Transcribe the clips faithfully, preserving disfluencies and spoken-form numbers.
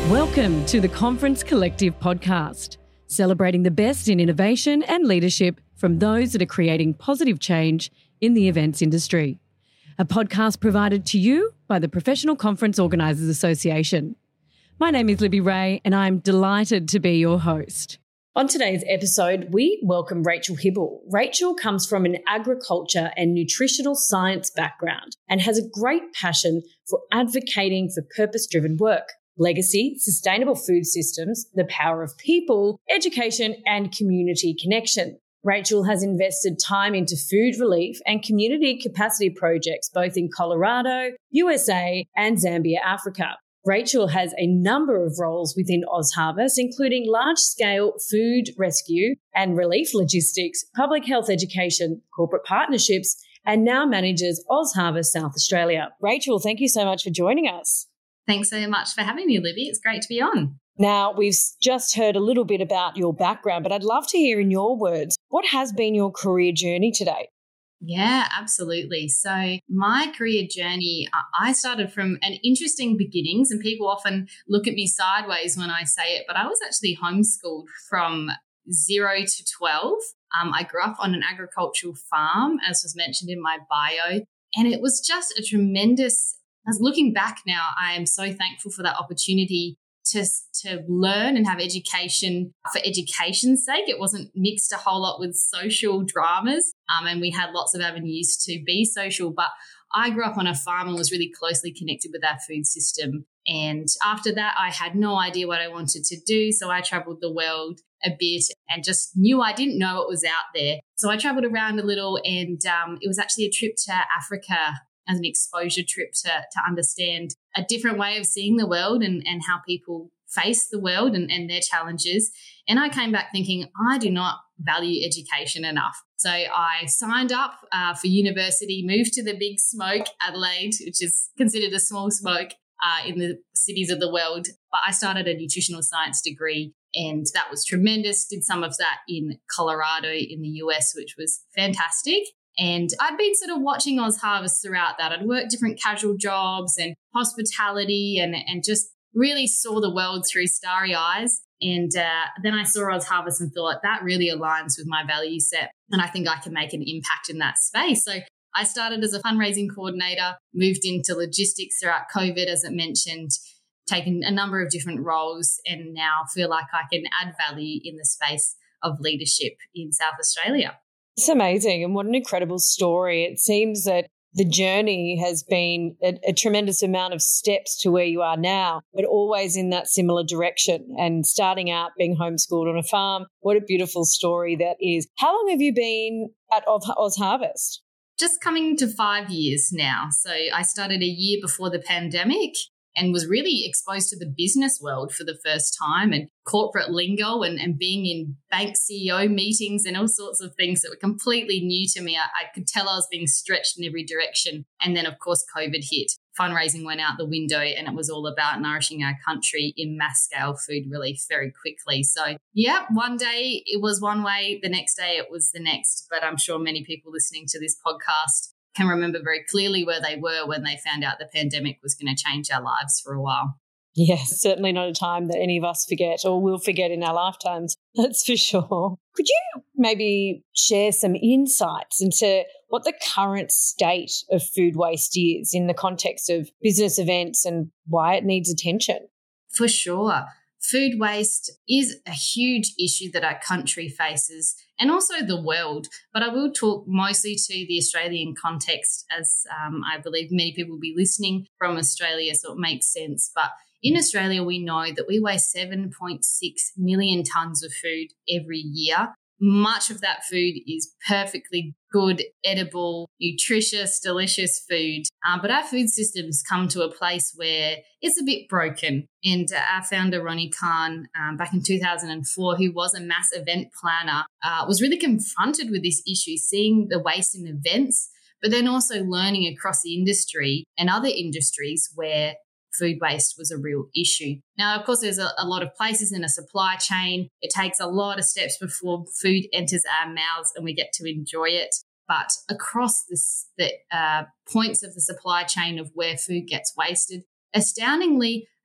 Welcome to the Conference Collective podcast, celebrating the best in innovation and leadership from those that are creating positive change in the events industry. A podcast provided to you by the Professional Conference Organisers Association. My name is Libby Ray and I'm delighted to be your host. On today's episode, we welcome Rachel Hibble. Rachel comes from an agriculture and nutritional science background and has a great passion for advocating for purpose-driven work. Legacy, sustainable food systems, the power of people, education and community connection. Rachel has invested time into food relief and community capacity projects both in Colorado, U S A and Zambia, Africa. Rachel has a number of roles within OzHarvest, including large-scale food rescue and relief logistics, public health education, corporate partnerships, and now manages OzHarvest South Australia. Rachel, thank you so much for joining us. Thanks so much for having me, Libby. It's great to be on. Now, we've just heard a little bit about your background, but I'd love to hear in your words, what has been your career journey to date? Yeah, absolutely. So my career journey, I started from an interesting beginnings, and people often look at me sideways when I say it, but I was actually homeschooled from zero to twelve. Um, I grew up on an agricultural farm, as was mentioned in my bio, and it was just a tremendous As looking back now, I am so thankful for that opportunity to, to learn and have education for education's sake. It wasn't mixed a whole lot with social dramas, um, and we had lots of avenues to be social. But I grew up on a farm and was really closely connected with our food system. And after that, I had no idea what I wanted to do. So I traveled the world a bit and just knew I didn't know what was out there. So I traveled around a little, and um, it was actually a trip to Africa as an exposure trip to, to understand a different way of seeing the world and, and how people face the world and, and their challenges. And I came back thinking, I do not value education enough. So I signed up uh, for university, moved to the big smoke, Adelaide, which is considered a small smoke uh, in the cities of the world. But I started a nutritional science degree, and that was tremendous. Did some of that in Colorado in the U S, which was fantastic. And I'd been sort of watching OzHarvest throughout that. I'd worked different casual jobs and hospitality and, and just really saw the world through starry eyes. And uh, then I saw OzHarvest and thought that really aligns with my value set, and I think I can make an impact in that space. So I started as a fundraising coordinator, moved into logistics throughout COVID, as it mentioned, taken a number of different roles, and now feel like I can add value in the space of leadership in South Australia. It's amazing, and what an incredible story. It seems that the journey has been a, a tremendous amount of steps to where you are now, but always in that similar direction, and starting out being homeschooled on a farm. What a beautiful story that is. How long have you been at OzHarvest? Just coming to five years now. So I started a year before the pandemic and was really exposed to the business world for the first time, and corporate lingo and, and being in bank C E O meetings and all sorts of things that were completely new to me. I, I could tell I was being stretched in every direction. And then, of course, COVID hit. Fundraising went out the window, and it was all about nourishing our country in mass scale food relief very quickly. So, yeah, one day it was one way, the next day it was the next. But I'm sure many people listening to this podcast can remember very clearly where they were when they found out the pandemic was going to change our lives for a while. Yes, certainly not a time that any of us forget or will forget in our lifetimes, that's for sure. Could you maybe share some insights into what the current state of food waste is in the context of business events and why it needs attention? For sure. Food waste is a huge issue that our country faces, and also the world. But I will talk mostly to the Australian context, as um, I believe many people will be listening from Australia, so it makes sense. But in Australia, we know that we waste seven point six million tonnes of food every year. Much of that food is perfectly good, edible, nutritious, delicious food. Uh, but our food systems come to a place where it's a bit broken. And uh, our founder, Ronnie Khan, um, back in two thousand four, who was a mass event planner, uh, was really confronted with this issue, seeing the waste in events, but then also learning across the industry and other industries where food waste was a real issue. Now, of course, there's a, a lot of places in a supply chain. It takes a lot of steps before food enters our mouths and we get to enjoy it. But across this, the uh, points of the supply chain of where food gets wasted, astoundingly,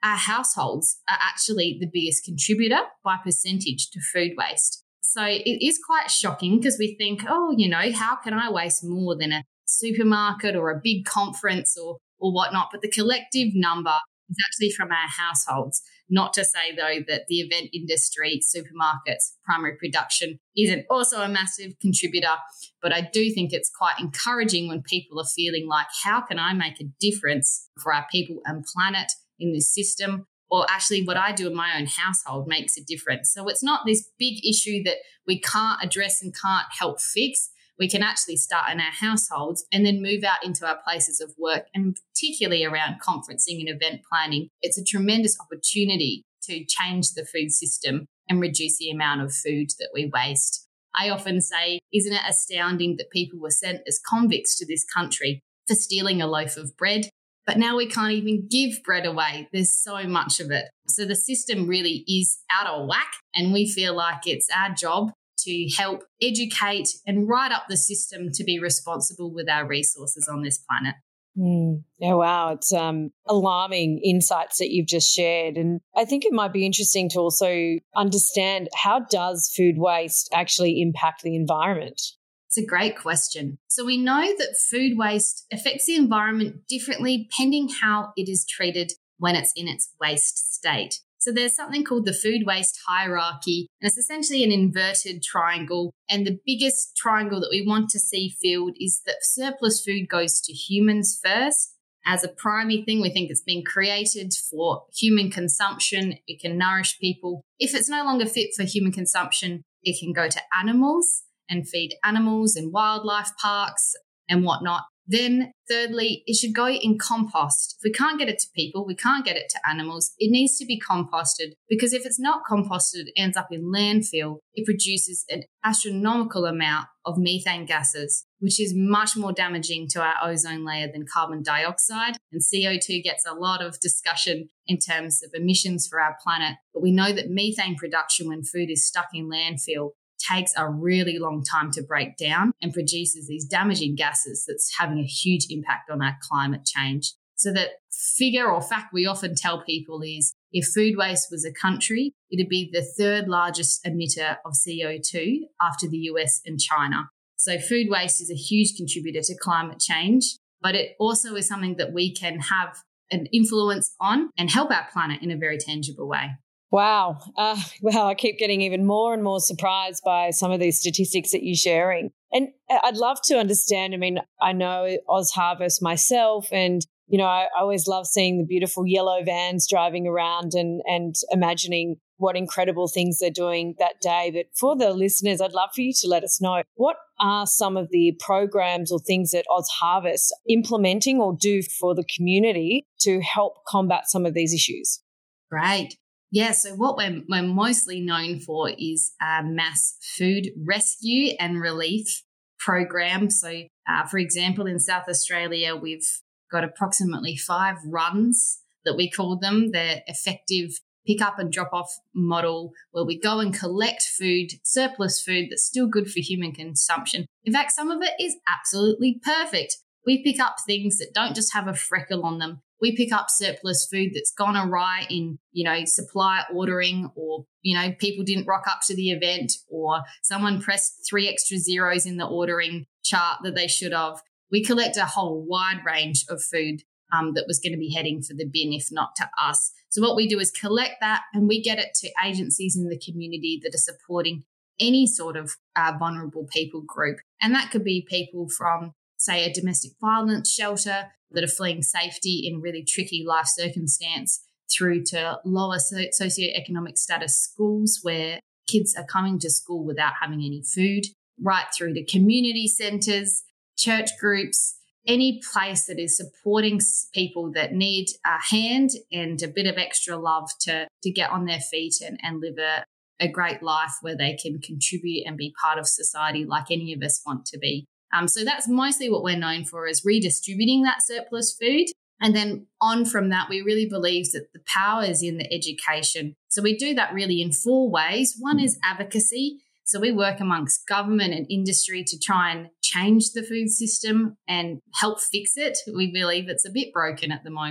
our households are actually the biggest contributor by percentage to food waste. So it is quite shocking because we think, oh, you know, how can I waste more than a supermarket or a big conference or or whatnot? But the collective number is actually from our households. Not to say, though, that the event industry, supermarkets, primary production isn't also a massive contributor. But I do think it's quite encouraging when people are feeling like, how can I make a difference for our people and planet in this system? Or actually what I do in my own household makes a difference. So it's not this big issue that we can't address and can't help fix. We can actually start in our households and then move out into our places of work, and particularly around conferencing and event planning. It's a tremendous opportunity to change the food system and reduce the amount of food that we waste. I often say, isn't it astounding that people were sent as convicts to this country for stealing a loaf of bread? But now we can't even give bread away. There's so much of it. So the system really is out of whack, and we feel like it's our job to help educate and write up the system to be responsible with our resources on this planet. Mm. Yeah, wow. It's um, alarming insights that you've just shared. And I think it might be interesting to also understand, how does food waste actually impact the environment? It's a great question. So we know that food waste affects the environment differently depending how it is treated when it's in its waste state. So there's something called the food waste hierarchy, and it's essentially an inverted triangle. And the biggest triangle that we want to see filled is that surplus food goes to humans first. As a primary thing, we think it's been created for human consumption. It can nourish people. If it's no longer fit for human consumption, it can go to animals and feed animals in wildlife parks and whatnot. Then thirdly, it should go in compost. If we can't get it to people, we can't get it to animals, it needs to be composted, because if it's not composted, it ends up in landfill. It produces an astronomical amount of methane gases, which is much more damaging to our ozone layer than carbon dioxide. And C O two gets a lot of discussion in terms of emissions for our planet. But we know that methane production when food is stuck in landfill takes a really long time to break down and produces these damaging gases that's having a huge impact on our climate change. So that figure or fact we often tell people is, if food waste was a country, it'd be the third largest emitter of C O two after the U S and China. So food waste is a huge contributor to climate change, but it also is something that we can have an influence on and help our planet in a very tangible way. Wow. Uh, wow. I keep getting even more and more surprised by some of these statistics that you're sharing. And I'd love to understand, I mean, I know OzHarvest myself, and, you know, I always love seeing the beautiful yellow vans driving around and, and imagining what incredible things they're doing that day. But for the listeners, I'd love for you to let us know, what are some of the programs or things that OzHarvest implementing or do for the community to help combat some of these issues? Great. Yeah, so what we're, we're mostly known for is a mass food rescue and relief program. So, uh, for example, in South Australia, we've got approximately five runs that we call them. They're effective pick up and drop off model where we go and collect food, surplus food that's still good for human consumption. In fact, some of it is absolutely perfect. We pick up things that don't just have a freckle on them. We pick up surplus food that's gone awry in, you know, supply ordering, or, you know, people didn't rock up to the event, or someone pressed three extra zeros in the ordering chart that they should have. We collect a whole wide range of food um, that was going to be heading for the bin, if not to us. So what we do is collect that and we get it to agencies in the community that are supporting any sort of uh, vulnerable people group. And that could be people from, say, a domestic violence shelter that are fleeing safety in really tricky life circumstance, through to lower socioeconomic status schools where kids are coming to school without having any food, right through to community centres, church groups, any place that is supporting people that need a hand and a bit of extra love to, to get on their feet and, and live a, a great life where they can contribute and be part of society like any of us want to be. Um, so that's mostly what we're known for, is redistributing that surplus food. And then on from that, we really believe that the power is in the education. So we do that really in four ways. One is advocacy. So we work amongst government and industry to try and change the food system and help fix it. We believe it's a bit broken at the moment.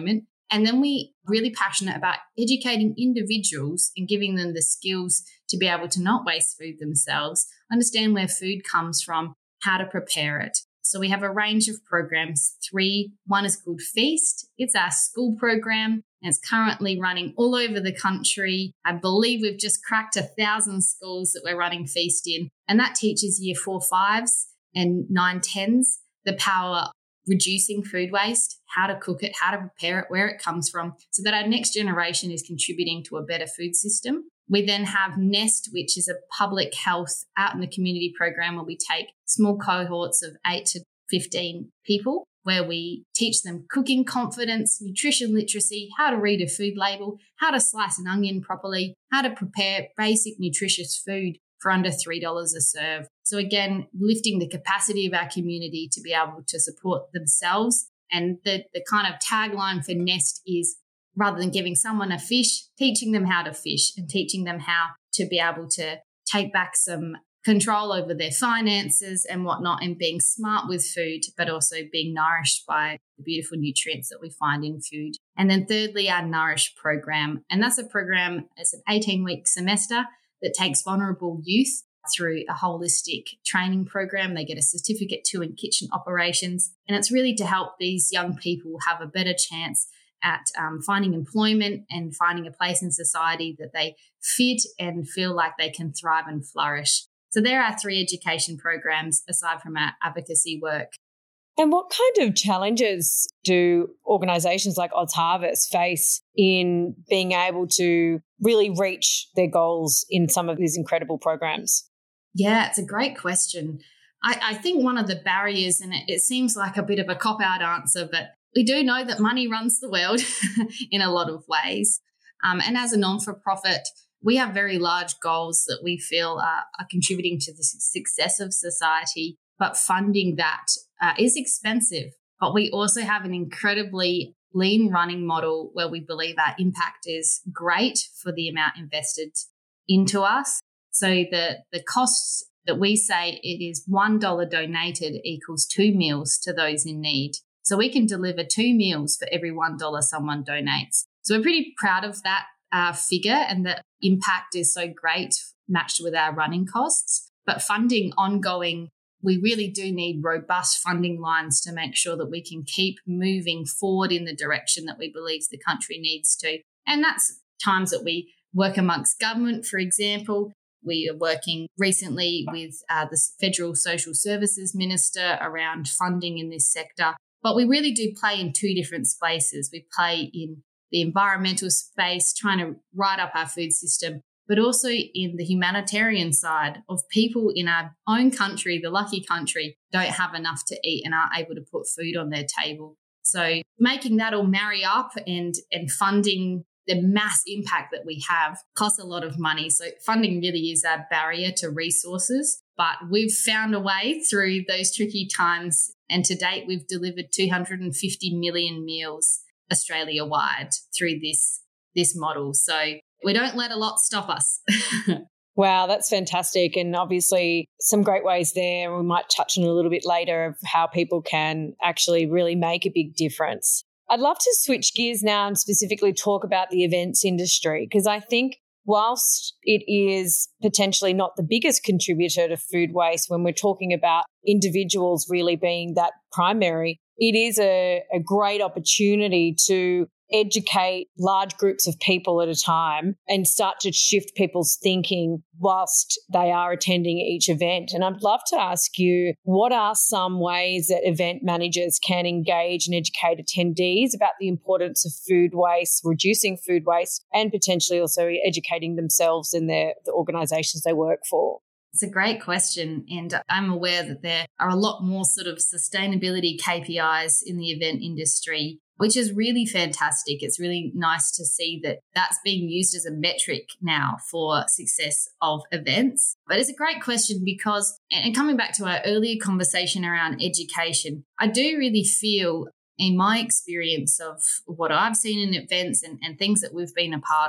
And then we really passionate about educating individuals and giving them the skills to be able to not waste food themselves, understand where food comes from, how to prepare it. So we have a range of programs. Three, one is called Feast. It's our school program, and it's currently running all over the country. I believe we've just cracked a thousand schools that we're running Feast in. And that teaches year four fives and nine tens the power of reducing food waste, how to cook it, how to prepare it, where it comes from, so that our next generation is contributing to a better food system. We then have Nest, which is a public health out in the community program where we take small cohorts of eight to fifteen people, where we teach them cooking confidence, nutrition literacy, how to read a food label, how to slice an onion properly, how to prepare basic nutritious food for under three dollars a serve. So again, lifting the capacity of our community to be able to support themselves. And the, the kind of tagline for Nest is, rather than giving someone a fish, teaching them how to fish and teaching them how to be able to take back some control over their finances and whatnot, and being smart with food, but also being nourished by the beautiful nutrients that we find in food. And then thirdly, our Nourish program. And that's a program, it's an eighteen-week semester that takes vulnerable youth through a holistic training program. They get a certificate too in kitchen operations. And it's really to help these young people have a better chance at um, finding employment and finding a place in society that they fit and feel like they can thrive and flourish. So there are three education programs aside from our advocacy work. And what kind of challenges do organisations like Oz Harvest face in being able to really reach their goals in some of these incredible programs? Yeah, it's a great question. I, I think one of the barriers, and it, it seems like a bit of a cop-out answer, but we do know that money runs the world in a lot of ways. Um, and as a non-for-profit, we have very large goals that we feel are, are contributing to the success of society, but funding that uh, is expensive. But we also have an incredibly lean running model where we believe our impact is great for the amount invested into us. So the, the costs that we say it is one dollar donated equals two meals to those in need. So we can deliver two meals for every one dollar someone donates. So we're pretty proud of that uh, figure, and the impact is so great matched with our running costs. But funding ongoing, we really do need robust funding lines to make sure that we can keep moving forward in the direction that we believe the country needs to. And that's times that we work amongst government, for example. We are working recently with uh, the Federal Social Services Minister around funding in this sector. But we really do play in two different spaces. We play in the environmental space, trying to right up our food system, but also in the humanitarian side of people in our own country, the lucky country, don't have enough to eat and aren't able to put food on their table. So making that all marry up and, and funding the mass impact that we have costs a lot of money. So funding really is our barrier to resources, but we've found a way through those tricky times. And to date, we've delivered two hundred fifty million meals Australia-wide through this, this model. So we don't let a lot stop us. Wow, that's fantastic. And obviously some great ways there. We might touch on a little bit later of how people can actually really make a big difference. I'd love to switch gears now and specifically talk about the events industry, because I think whilst it is potentially not the biggest contributor to food waste when we're talking about individuals really being that primary, it is a, a great opportunity to educate large groups of people at a time and start to shift people's thinking whilst they are attending each event. And I'd love to ask you, what are some ways that event managers can engage and educate attendees about the importance of food waste, reducing food waste, and potentially also educating themselves and their, the organisations they work for? It's a great question, and I'm aware that there are a lot more sort of sustainability K P Is in the event industry, which is really fantastic. It's really nice to see that that's being used as a metric now for success of events. But it's a great question because, and coming back to our earlier conversation around education, I do really feel in my experience of what I've seen in events and, and things that we've been a part of,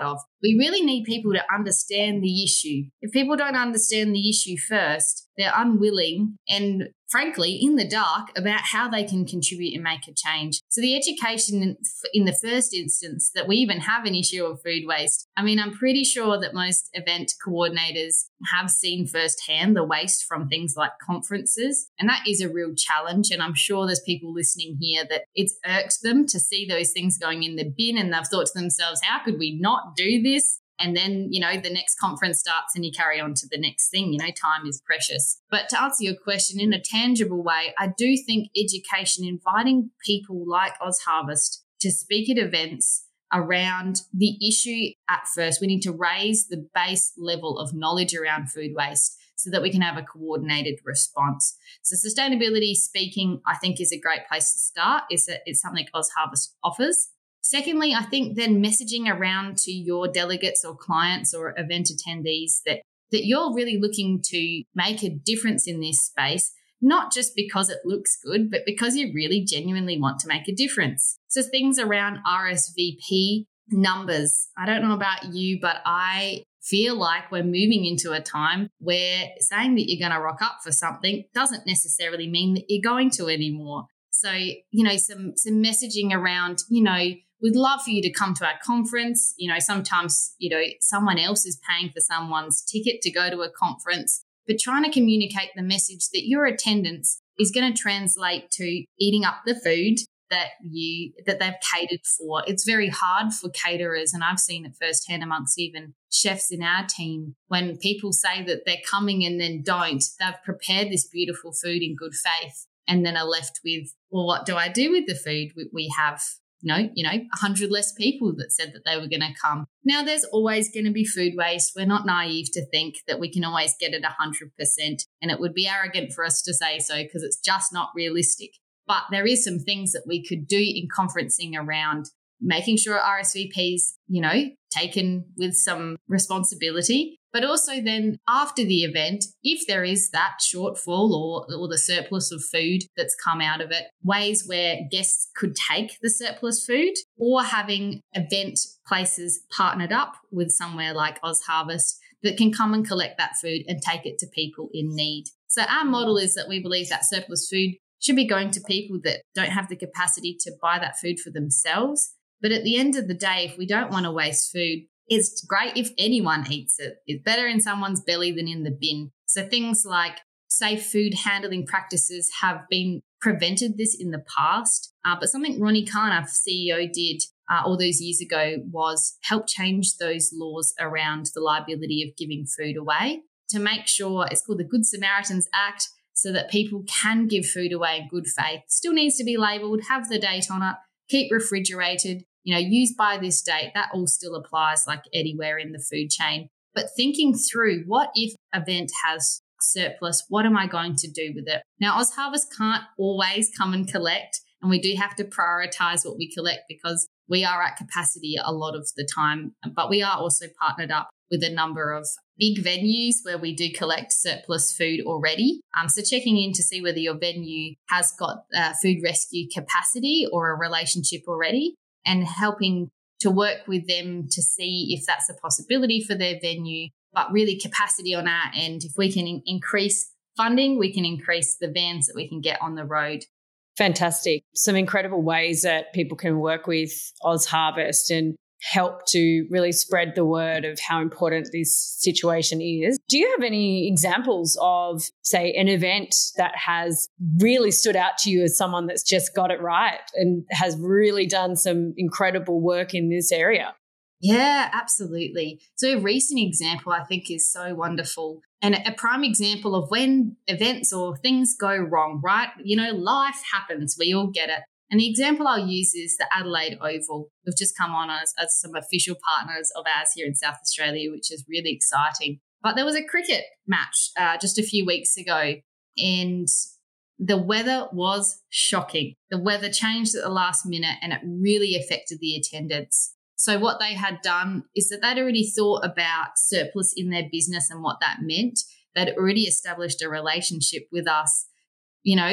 we really need people to understand the issue. If people don't understand the issue first, they're unwilling and frankly in the dark about how they can contribute and make a change. So the education in, in the first instance that we even have an issue of food waste, I mean, I'm pretty sure that most event coordinators have seen firsthand the waste from things like conferences. And that is a real challenge. And I'm sure there's people listening here that it's irked them to see those things going in the bin, and they've thought to themselves, how could we not do this? And then, you know, the next conference starts and you carry on to the next thing. You know, time is precious. But to answer your question in a tangible way, I do think education, inviting people like OzHarvest to speak at events around the issue at first. We need to raise the base level of knowledge around food waste so that we can have a coordinated response. So sustainability speaking, I think, is a great place to start. It's, a, it's something OzHarvest offers. Secondly, I think then messaging around to your delegates or clients or event attendees that, that you're really looking to make a difference in this space, not just because it looks good, but because you really genuinely want to make a difference. So things around R S V P numbers. I don't know about you, but I feel like we're moving into a time where saying that you're going to rock up for something doesn't necessarily mean that you're going to anymore. So, you know, some some messaging around, you know, we'd love for you to come to our conference. You know, sometimes, you know, someone else is paying for someone's ticket to go to a conference, but trying to communicate the message that your attendance is going to translate to eating up the food that you that they've catered for. It's very hard for caterers, and I've seen it firsthand amongst even chefs in our team. When people say that they're coming and then don't, they've prepared this beautiful food in good faith and then are left with, well, what do I do with the food? We have, you know, you know, one hundred less people that said that they were going to come. Now, there's always going to be food waste. We're not naive to think that we can always get it one hundred percent, and it would be arrogant for us to say so because it's just not realistic. But there is some things that we could do in conferencing around making sure R S V Ps, you know, taken with some responsibility, but also then after the event, if there is that shortfall or, or the surplus of food that's come out of it, ways where guests could take the surplus food, or having event places partnered up with somewhere like OzHarvest that can come and collect that food and take it to people in need. So our model is that we believe that surplus food should be going to people that don't have the capacity to buy that food for themselves. But at the end of the day, if we don't want to waste food, it's great if anyone eats it. It's better in someone's belly than in the bin. So things like safe food handling practices have been prevented this in the past. Uh, but something Ronnie Khan, our C E O, did uh, all those years ago was help change those laws around the liability of giving food away to make sure, it's called the Good Samaritans Act, so that people can give food away in good faith. Still needs to be labelled, have the date on it, keep refrigerated, you know, use by this date. That all still applies like anywhere in the food chain. But thinking through, what if event has surplus? What am I going to do with it? Now, OzHarvest can't always come and collect, and we do have to prioritise what we collect because we are at capacity a lot of the time. But we are also partnered up with a number of big venues where we do collect surplus food already. Um, so checking in to see whether your venue has got uh, food rescue capacity or a relationship already, and helping to work with them to see if that's a possibility for their venue, but really capacity on our end. If we can in- increase funding, we can increase the vans that we can get on the road. Fantastic. Some incredible ways that people can work with OzHarvest and help to really spread the word of how important this situation is. Do you have any examples of, say, an event that has really stood out to you as someone that's just got it right and has really done some incredible work in this area? Yeah, absolutely. So a recent example I think is so wonderful, and a prime example of when events or things go wrong, right? You know, life happens. We all get it. And the example I'll use is the Adelaide Oval. We've just come on as, as some official partners of ours here in South Australia, which is really exciting. But there was a cricket match uh, just a few weeks ago, and the weather was shocking. The weather changed at the last minute, and it really affected the attendance. So what they had done is that they'd already thought about surplus in their business and what that meant. They'd already established a relationship with us. You know,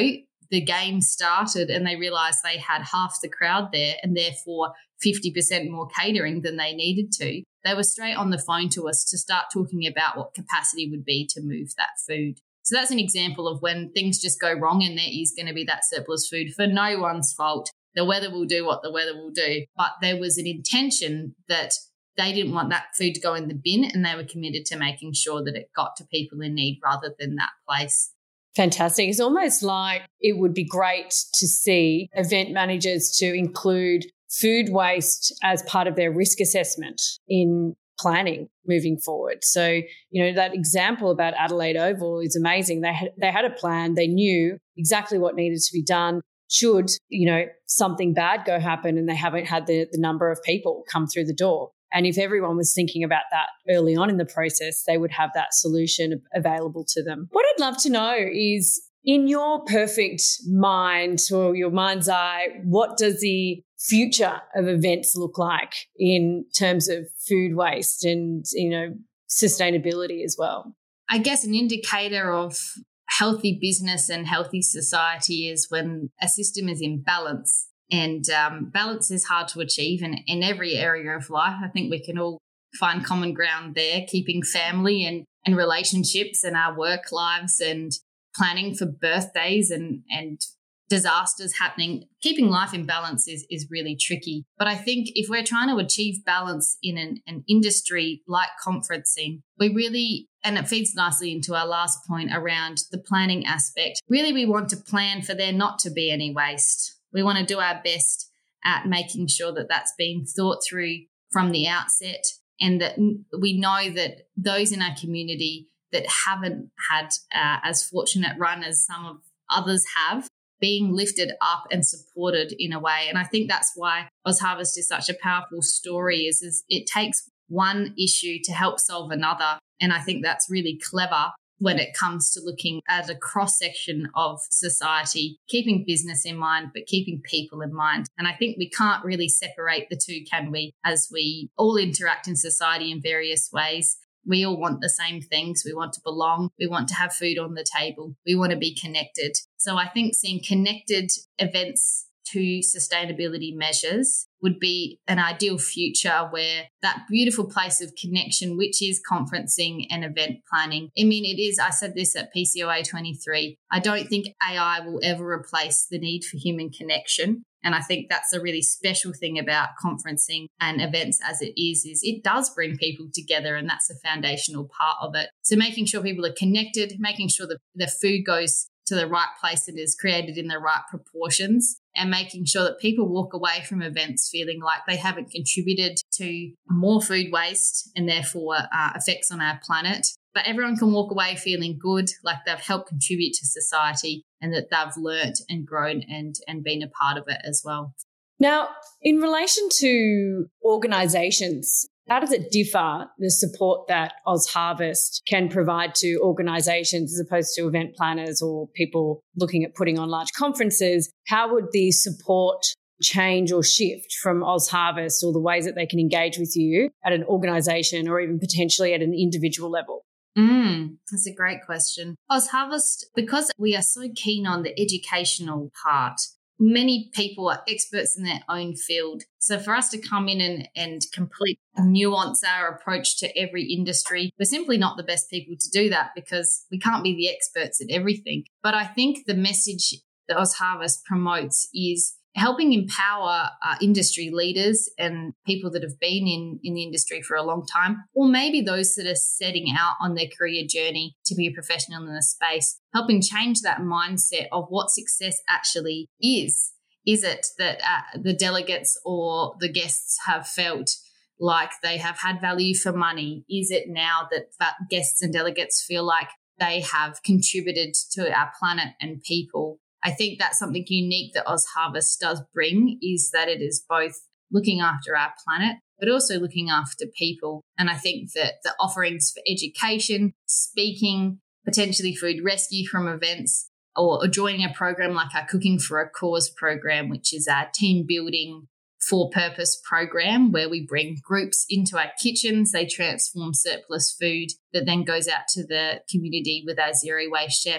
the game started and they realised they had half the crowd there and therefore fifty percent more catering than they needed to, they were straight on the phone to us to start talking about what capacity would be to move that food. So that's an example of when things just go wrong and there is going to be that surplus food for no one's fault. The weather will do what the weather will do. But there was an intention that they didn't want that food to go in the bin and they were committed to making sure that it got to people in need rather than that place. Fantastic. It's almost like it would be great to see event managers to include food waste as part of their risk assessment in planning moving forward. So, you know, that example about Adelaide Oval is amazing. They had, they had a plan. They knew exactly what needed to be done should, you know, something bad go happen and they haven't had the, the number of people come through the door. And if everyone was thinking about that early on in the process, they would have that solution available to them. What I'd love to know is, in your perfect mind or your mind's eye, what does the future of events look like in terms of food waste and, you know, sustainability as well? I guess an indicator of healthy business and healthy society is when a system is in balance. And um, balance is hard to achieve in, in every area of life. I think we can all find common ground there, keeping family and, and relationships and our work lives and planning for birthdays and, and disasters happening. Keeping life in balance is, is really tricky. But I think if we're trying to achieve balance in an, an industry like conferencing, we really, and it feeds nicely into our last point around the planning aspect, really we want to plan for there not to be any waste. We want to do our best at making sure that that's been thought through from the outset and that we know that those in our community that haven't had uh, as fortunate run as some of others have, being lifted up and supported in a way. And I think that's why OzHarvest is such a powerful story is, is it takes one issue to help solve another. And I think that's really clever when it comes to looking at a cross-section of society, keeping business in mind, but keeping people in mind. And I think we can't really separate the two, can we, as we all interact in society in various ways. We all want the same things. We want to belong. We want to have food on the table. We want to be connected. So I think seeing connected events to sustainability measures would be an ideal future where that beautiful place of connection, which is conferencing and event planning. I mean, it is, I said this at P C O A twenty-three, I don't think A I will ever replace the need for human connection. And I think that's a really special thing about conferencing and events as it is, is it does bring people together and that's a foundational part of it. So making sure people are connected, making sure that the food goes to the right place and is created in the right proportions and making sure that people walk away from events feeling like they haven't contributed to more food waste and therefore uh, effects on our planet. But everyone can walk away feeling good, like they've helped contribute to society and that they've learnt and grown and, and been a part of it as well. Now, in relation to organisations, how does it differ, the support that OzHarvest can provide to organisations as opposed to event planners or people looking at putting on large conferences? How would the support change or shift from OzHarvest or the ways that they can engage with you at an organisation or even potentially at an individual level? Mm, that's a great question. OzHarvest, because we are so keen on the educational part, many people are experts in their own field. So for us to come in and, and completely nuance our approach to every industry, we're simply not the best people to do that because we can't be the experts at everything. But I think the message that OzHarvest promotes is helping empower uh, industry leaders and people that have been in, in the industry for a long time, or maybe those that are setting out on their career journey to be a professional in the space, helping change that mindset of what success actually is. Is it that uh, the delegates or the guests have felt like they have had value for money? Is it now that, that guests and delegates feel like they have contributed to our planet and people? I think that's something unique that OzHarvest does bring is that it is both looking after our planet, but also looking after people. And I think that the offerings for education, speaking, potentially food rescue from events, or, or joining a program like our Cooking for a Cause program, which is our team building for purpose program where we bring groups into our kitchens, they transform surplus food that then goes out to the community with our zero waste chefs.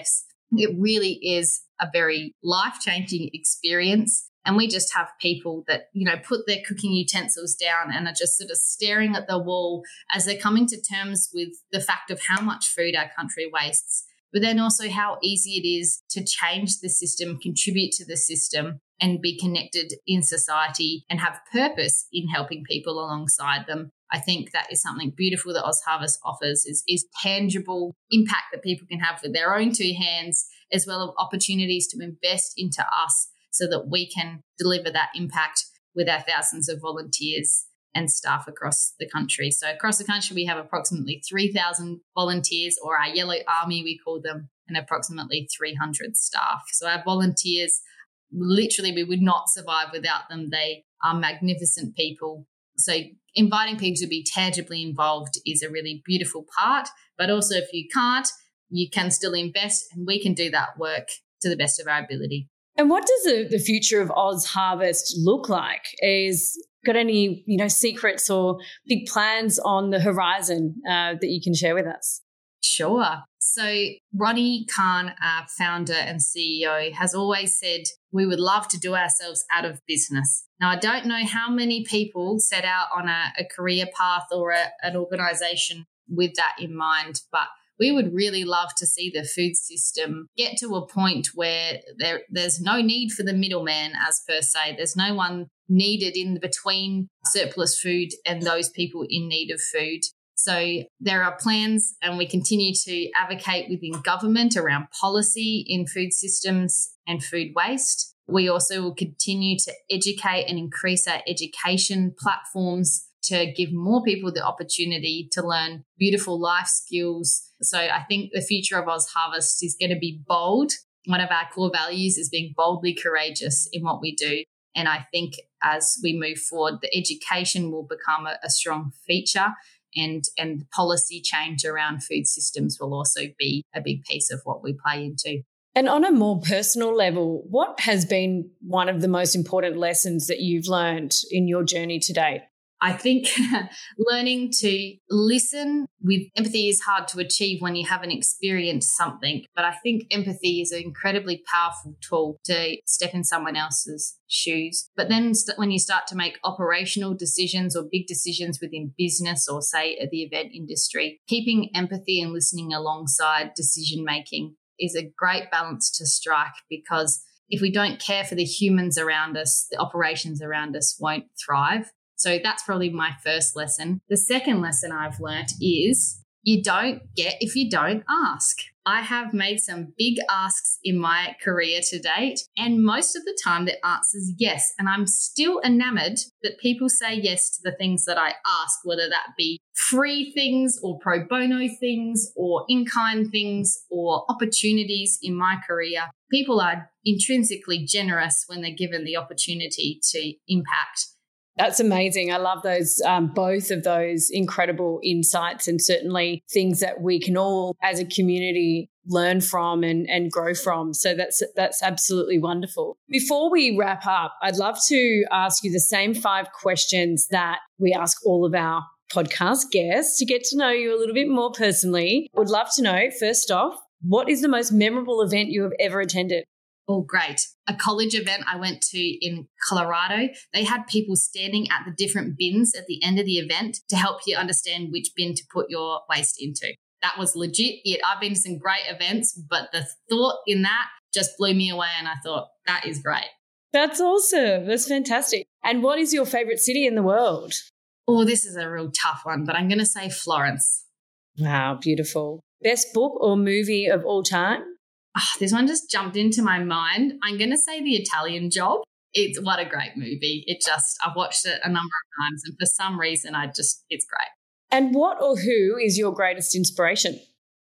It really is a very life-changing experience. And we just have people that, you know, put their cooking utensils down and are just sort of staring at the wall as they're coming to terms with the fact of how much food our country wastes, but then also how easy it is to change the system, contribute to the system, and be connected in society and have purpose in helping people alongside them. I think that is something beautiful that OzHarvest offers is, is tangible impact that people can have with their own two hands, as well as opportunities to invest into us so that we can deliver that impact with our thousands of volunteers and staff across the country. So across the country, we have approximately three thousand volunteers, or our Yellow Army, we call them, and approximately three hundred staff. So our volunteers, literally, we would not survive without them. They are magnificent people. So inviting people to be tangibly involved is a really beautiful part. But also, if you can't, you can still invest, and we can do that work to the best of our ability. And what does the, the future of OzHarvest look like? Is got any, you know, secrets or big plans on the horizon uh, that you can share with us? Sure. So Ronnie Khan, our founder and C E O, has always said we would love to do ourselves out of business. Now, I don't know how many people set out on a, a career path or a, an organisation with that in mind, but we would really love to see the food system get to a point where there, there's no need for the middleman, as per se. There's no one needed in between surplus food and those people in need of food. So there are plans, and we continue to advocate within government around policy in food systems and food waste. We also will continue to educate and increase our education platforms to give more people the opportunity to learn beautiful life skills. So I think the future of OzHarvest is going to be bold. One of our core values is being boldly courageous in what we do. And I think as we move forward, the education will become a, a strong feature, and, and policy change around food systems will also be a big piece of what we play into. And on a more personal level, what has been one of the most important lessons that you've learned in your journey to date? I think learning to listen with empathy is hard to achieve when you haven't experienced something. But I think empathy is an incredibly powerful tool to step in someone else's shoes. But then st- when you start to make operational decisions or big decisions within business or, say, at the event industry, keeping empathy and listening alongside decision making is a great balance to strike, because if we don't care for the humans around us, the operations around us won't thrive. So that's probably my first lesson. The second lesson I've learnt is you don't get if you don't ask. I have made some big asks in my career to date, and most of the time the answer is yes. And I'm still enamored that people say yes to the things that I ask, whether that be free things or pro bono things or in-kind things or opportunities in my career. People are intrinsically generous when they're given the opportunity to impact. That's amazing. I love those, um, both of those incredible insights, and certainly things that we can all as a community learn from and, and grow from. So that's that's absolutely wonderful. Before we wrap up, I'd love to ask you the same five questions that we ask all of our podcast guests to get to know you a little bit more personally. Would love to know, first off, what is the most memorable event you have ever attended? Oh, great. A college event I went to in Colorado, they had people standing at the different bins at the end of the event to help you understand which bin to put your waste into. That was legit. It, I've been to some great events, but the thought in that just blew me away, and I thought, that is great. That's awesome. That's fantastic. And what is your favourite city in the world? Oh, this is a real tough one, but I'm going to say Florence. Wow, beautiful. Best book or movie of all time? Oh, this one just jumped into my mind. I'm going to say The Italian Job. It's what a great movie. It just, I've watched it a number of times, and for some reason, I just, it's great. And what or who is your greatest inspiration?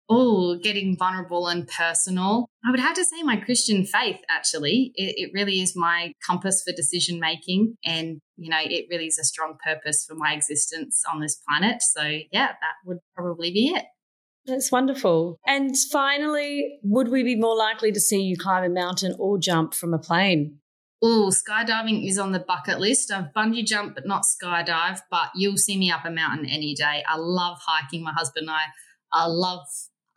Oh, getting vulnerable and personal. I would have to say my Christian faith, actually. It, it really is my compass for decision making, and, you know, it really is a strong purpose for my existence on this planet. So, yeah, that would probably be it. That's wonderful. And finally, would we be more likely to see you climb a mountain or jump from a plane? Oh, skydiving is on the bucket list. I've bungee jumped but not skydive, but you'll see me up a mountain any day. I love hiking. My husband and I, I love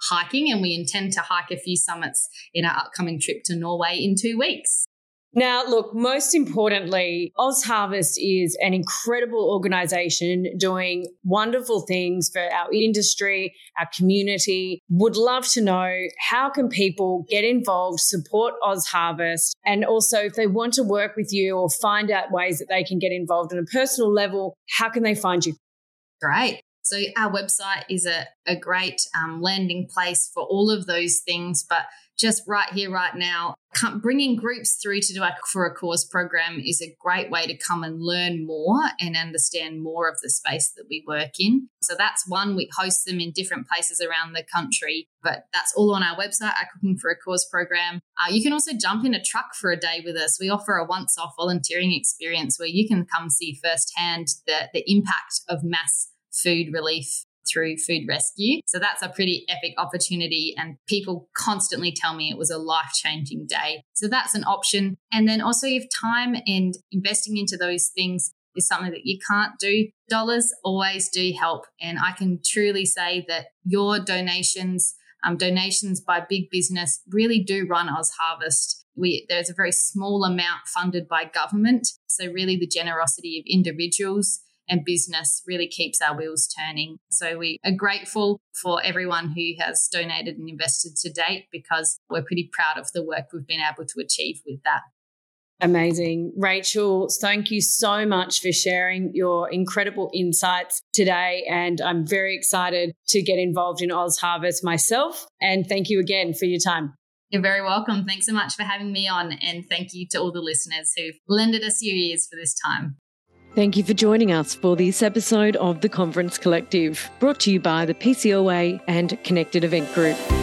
hiking, and we intend to hike a few summits in our upcoming trip to Norway in two weeks. Now, look, most importantly, OzHarvest is an incredible organisation doing wonderful things for our industry, our community. Would love to know, how can people get involved, support OzHarvest, and also if they want to work with you or find out ways that they can get involved on a personal level, how can they find you? Great. So our website is a, a great um, landing place for all of those things, but just right here, right now, bringing groups through to do our For a Cause program is a great way to come and learn more and understand more of the space that we work in. So that's one. We host them in different places around the country, but that's all on our website, our Cooking for a Cause program. Uh, you can also jump in a truck for a day with us. We offer a once-off volunteering experience where you can come see firsthand the, the impact of mass food relief through food rescue. So that's a pretty epic opportunity, and people constantly tell me it was a life-changing day. So that's an option. And then also, if time and investing into those things is something that you can't do, dollars always do help. And I can truly say that your donations, um, donations by big business really do run OzHarvest. We, there's a very small amount funded by government. So really the generosity of individuals and business really keeps our wheels turning. So we are grateful for everyone who has donated and invested to date, because we're pretty proud of the work we've been able to achieve with that. Amazing. Rachel, thank you so much for sharing your incredible insights today. And I'm very excited to get involved in OzHarvest myself. And thank you again for your time. You're very welcome. Thanks so much for having me on. And thank you to all the listeners who've lended us your ears for this time. Thank you for joining us for this episode of The Conference Collective, brought to you by the P C O A and Connected Event Group.